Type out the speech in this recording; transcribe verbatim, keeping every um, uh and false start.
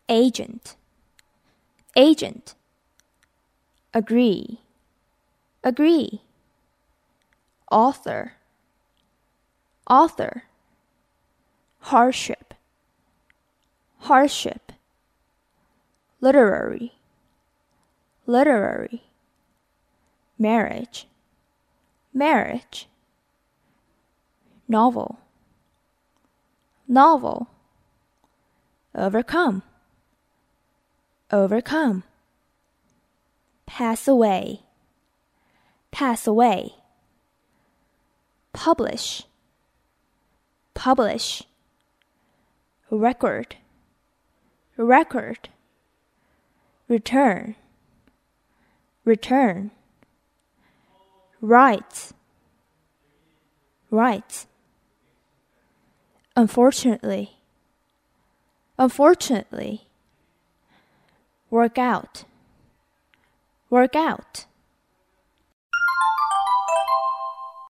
agent, agent. Agree, agree. Author, author. Hardship, hardship. Literary, literary. Marriage, marriage. Novel, novel. Overcome, overcome. Pass away, pass away. Publish, publish. Record, record. Return, return. Right, right. Unfortunately, unfortunately. Work out, work out.